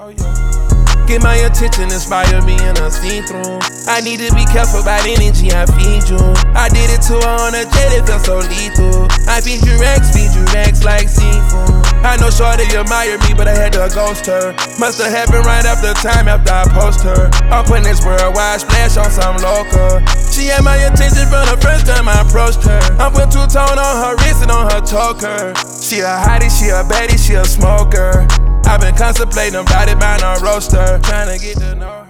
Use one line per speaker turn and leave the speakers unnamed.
Get my attention, inspire me in a see-through. I need to be careful about energy I feed you. I did it to her on a jet, it felt so lethal. I feed you racks like seafood. I know shorty admire me, but I had to ghost her. Must have happened right after time after I post her. I'm putting this worldwide splash on some local. She had my attention from the first time I approached her. I'm put two-tone on her wrist and on her choker. She a hottie, she a baddie, she a smoker. I've been contemplating about it, buying a roaster, trying to get to know.